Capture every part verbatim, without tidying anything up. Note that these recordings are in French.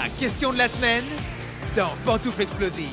La question de la semaine dans Pantoufle Explosive.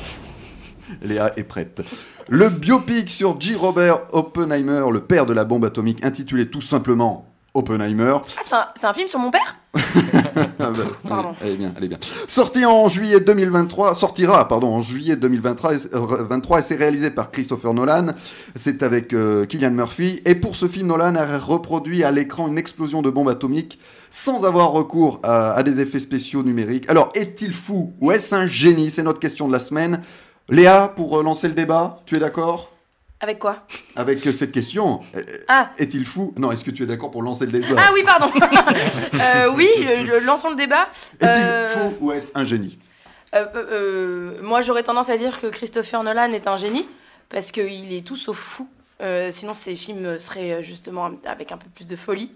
Léa est prête. Le biopic sur J. Robert Oppenheimer, le père de la bombe atomique, intitulé tout simplement Oppenheimer. Ah, c'est un, c'est un film sur mon père? Ah bah, Pardon. Elle est bien, elle est bien. Sorti en juillet deux mille vingt-trois, sortira pardon en juillet deux mille vingt-trois, vingt-trois et c'est réalisé par Christopher Nolan. C'est avec euh, Cillian Murphy et pour ce film, Nolan a reproduit à l'écran une explosion de bombe atomique sans avoir recours à, à des effets spéciaux numériques. Alors est-il fou ou est-ce un génie? C'est notre question de la semaine. Léa, pour euh, lancer le débat, tu es d'accord? Avec quoi? Avec euh, cette question. Ah. Est-il fou? Non, est-ce que tu es d'accord pour lancer le débat? Ah oui, pardon. euh, oui, je, je, lançons le débat. Est-il euh... fou ou est-ce un génie? euh, euh, Moi, j'aurais tendance à dire que Christopher Nolan est un génie, parce qu'il est tout sauf fou. Euh, sinon, ses films seraient justement avec un peu plus de folie.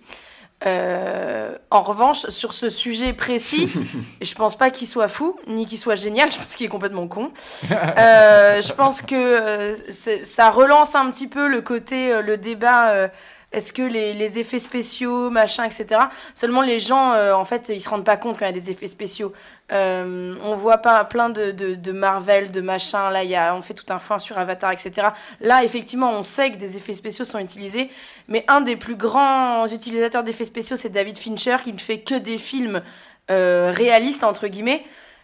Euh, en revanche, sur ce sujet précis, je pense pas qu'il soit fou, ni qu'il soit génial, je pense qu'il est complètement con. Euh, je pense que euh, ça relance un petit peu le côté, euh, le débat, euh, est-ce que les, les effets spéciaux, machin, et cetera. Seulement les gens, euh, en fait, ils se rendent pas compte quand il y a des effets spéciaux. Euh, on voit pas plein de, de, de Marvel, de machin, là, y a, on fait tout un foin sur Avatar, et cetera. Là, effectivement, on sait que des effets spéciaux sont utilisés, mais un des plus grands utilisateurs d'effets spéciaux, c'est David Fincher, qui ne fait que des films euh, réalistes, entre guillemets,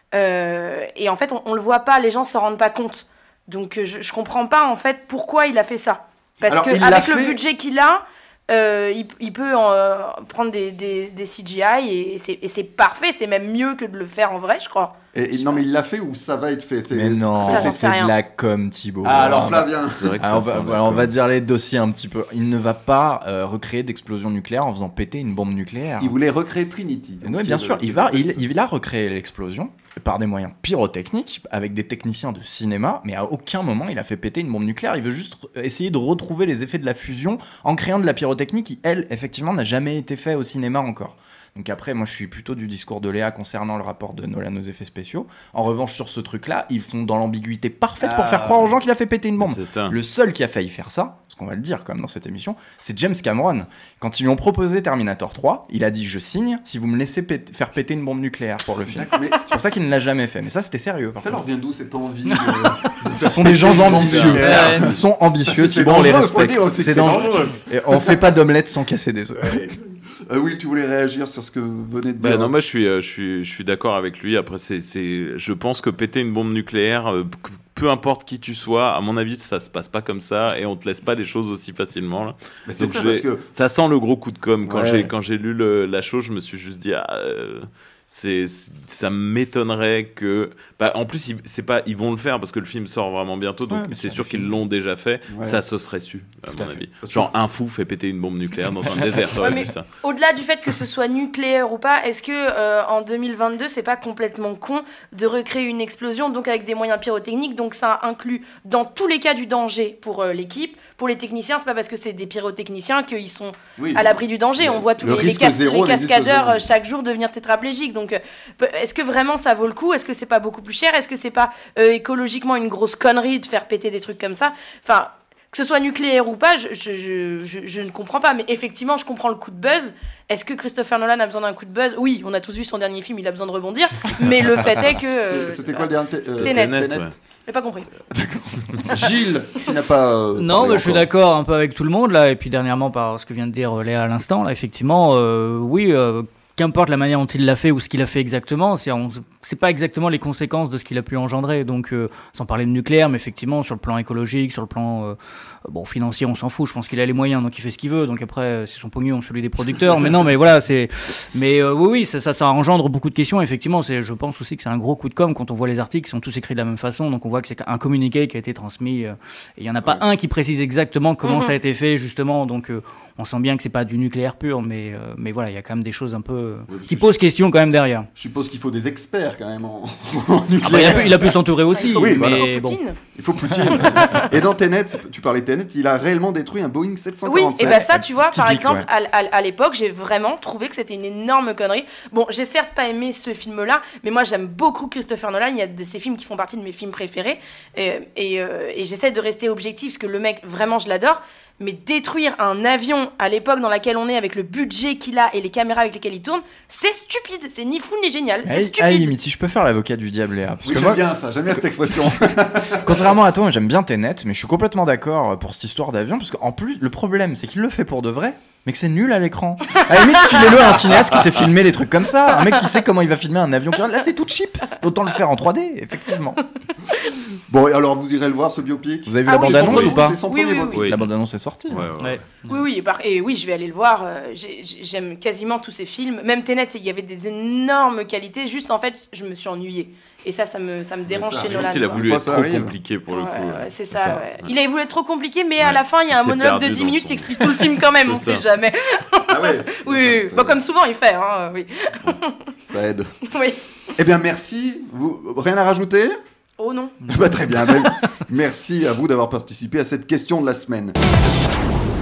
euh, et en fait, on, on le voit pas, les gens se rendent pas compte. Donc, je, je comprends pas, en fait, pourquoi il a fait ça. Parce Alors, qu'avec fait... le budget qu'il a, Euh, il, il peut euh, prendre des, des, des C G I et, et, c'est, et c'est parfait, c'est même mieux que de le faire en vrai, je crois. Et, et non, mais il l'a fait ou ça va être fait? C'est, mais non, ça, c'est, c'est de la com, Thibaut. Ah, alors Flavien, c'est vrai que alors, ça, on, va, on va dire les dossiers un petit peu. Il ne va pas euh, recréer d'explosion nucléaire en faisant péter une bombe nucléaire. Il voulait recréer Trinity. Oui, bien sûr, il va, il, il a recréé l'explosion par des moyens pyrotechniques, avec des techniciens de cinéma, mais à aucun moment il a fait péter une bombe nucléaire. Il veut juste essayer de retrouver les effets de la fusion en créant de la pyrotechnique qui, elle, effectivement, n'a jamais été fait au cinéma encore. Donc après, moi, je suis plutôt du discours de Léa concernant le rapport de Nolan aux effets spéciaux. En revanche, sur ce truc-là, ils font dans l'ambiguïté parfaite ah, pour faire croire aux gens qu'il a fait péter une bombe. C'est ça. Le seul qui a failli faire ça, parce qu'on va le dire quand même dans cette émission, c'est James Cameron. Quand ils lui ont proposé Terminator trois, il a dit « Je signe si vous me laissez péter, faire péter une bombe nucléaire pour le film. » Mais... C'est pour ça qu'il ne l'a jamais fait. Mais ça, c'était sérieux. Par ça leur vient d'où cette envie de... Ce sont des gens ambitieux. Ouais. Ils sont ambitieux. C'est bon, on les respecte. Dire, c'est, c'est, c'est dangereux. dangereux. Et on fait pas d'omelette sans casser des œufs. Ouais. Euh, oui, tu voulais réagir sur ce que venait de bah dire. Non, moi je suis, euh, je suis, je suis d'accord avec lui. Après, c'est, c'est, je pense que péter une bombe nucléaire, euh, peu importe qui tu sois, à mon avis, ça se passe pas comme ça et on te laisse pas les choses aussi facilement. Là. Mais c'est Donc, ça, parce que... ça sent le gros coup de com'. Quand, ouais. j'ai, quand j'ai lu le, la chose, je me suis juste dit. Ah, euh, C'est, ça m'étonnerait que... Bah, en plus, ils, c'est pas, ils vont le faire parce que le film sort vraiment bientôt, donc ouais, c'est sûr qu'ils l'ont déjà fait. Ouais. Ça se serait su, à Tout mon à avis. Fait. Genre, un fou fait péter une bombe nucléaire dans un désert. Ouais, mais ça. Au-delà du fait que ce soit nucléaire ou pas, est-ce que euh, en deux mille vingt-deux, c'est pas complètement con de recréer une explosion, donc avec des moyens pyrotechniques? Donc ça inclut dans tous les cas du danger pour euh, l'équipe. Pour les techniciens, c'est pas parce que c'est des pyrotechniciens qu'ils sont oui, à l'abri du danger. On voit tous les, les, cas- zéro, les cascadeurs les chaque jour devenir tétraplégiques. Donc, euh, est-ce que vraiment ça vaut le coup? Est-ce que c'est pas beaucoup plus cher? Est-ce que c'est pas euh, écologiquement une grosse connerie de faire péter des trucs comme ça? Enfin, que ce soit nucléaire ou pas, je, je, je, je, je ne comprends pas. Mais effectivement, je comprends le coup de buzz. Est-ce que Christopher Nolan a besoin d'un coup de buzz? Oui, on a tous vu son dernier film, il a besoin de rebondir. Mais le fait est que... Euh, C'était quoi le dernier? C'était net. net ouais. J'ai pas compris. D'accord. Gilles, tu n'as pas. Euh, non, mais je suis d'accord un peu avec tout le monde là, et puis dernièrement par ce que vient de dire Léa à l'instant, là, effectivement, euh, oui. Euh, Qu'importe la manière dont il l'a fait ou ce qu'il a fait exactement, c'est, on, c'est pas exactement les conséquences de ce qu'il a pu engendrer. Donc, euh, sans parler de nucléaire, mais effectivement, sur le plan écologique, sur le plan euh, bon, financier, on s'en fout. Je pense qu'il a les moyens, donc il fait ce qu'il veut. Donc après, c'est son pognon, celui des producteurs. mais non, mais voilà, c'est. Mais euh, oui, oui, ça, ça, ça engendre beaucoup de questions. Effectivement, c'est, je pense aussi que c'est un gros coup de com' quand on voit les articles qui sont tous écrits de la même façon. Donc on voit que c'est un communiqué qui a été transmis. Euh, et il n'y en a pas ouais. un qui précise exactement comment mm-hmm. ça a été fait, justement. Donc euh, on sent bien que c'est pas du nucléaire pur, mais, euh, mais voilà, il y a quand même des choses un peu. Oui, qui pose question quand même derrière. Je suppose qu'il faut des experts quand même en, en nucléaire. Ah bah, il, a pu, il a pu s'entourer aussi. Ah, il faut, oui, mais il faut Poutine. Bon. Il faut Poutine. Et dans Tenet, tu parlais de Tenet, il a réellement détruit un Boeing sept cent quarante-sept. Oui, et bah ça, tu vois, Typique, par exemple, ouais. à, à, à l'époque, j'ai vraiment trouvé que c'était une énorme connerie. Bon, j'ai certes pas aimé ce film-là, mais moi j'aime beaucoup Christopher Nolan. Il y a de ces films qui font partie de mes films préférés. Et, et, euh, et j'essaie de rester objectif, parce que le mec, vraiment, je l'adore. Mais détruire un avion à l'époque dans laquelle on est, avec le budget qu'il a et les caméras avec lesquelles il tourne, c'est stupide. C'est ni fou ni génial. C'est Ah, stupide. ah, limite, si je peux faire l'avocat du diable, Léa. Parce Oui, que j'aime moi, bien ça, j'aime bien cette expression. contrairement à toi, j'aime bien Tenet, mais je suis complètement d'accord pour cette histoire d'avion, parce qu'en plus, le problème, c'est qu'il le fait pour de vrai, mais que c'est nul à l'écran. À la limite, filez-le à un cinéaste qui sait filmer les trucs comme ça, un mec qui sait comment il va filmer un avion. Là, c'est tout cheap. Autant le faire en trois D, effectivement. Bon, et alors vous irez le voir ce biopic. Vous avez vu Ah la oui, bande-annonce son ou pas C'est son Oui, premier oui, biopic. oui. La bande-annonce est sortie. Ouais, ouais. Ouais. Oui, oui, et, par- et oui, je vais aller le voir. euh, j'ai- j'ai- J'aime quasiment tous ces films. Même Tenet, il y avait des énormes qualités. Juste, en fait, je me suis ennuyée. Et ça, ça me, ça me dérange ça chez arrive. Nolan. Il a quoi. voulu Fois, être ça trop arrive. compliqué pour le Ouais, coup. ouais, ouais. c'est ça, ça. ouais. Il avait voulu être trop compliqué, mais Ouais. à la fin, il y a Il un s'est monologue de perdu dix dans minutes son- qui explique tout le film quand même, on C'est sait ça. jamais. Ah ouais. Oui, Ça- bah, comme souvent il fait, hein, oui. Ça aide. oui. Eh bien, merci. Vous, rien à rajouter? Oh non. Bah, très bien. Ben, merci à vous d'avoir participé à cette question de la semaine.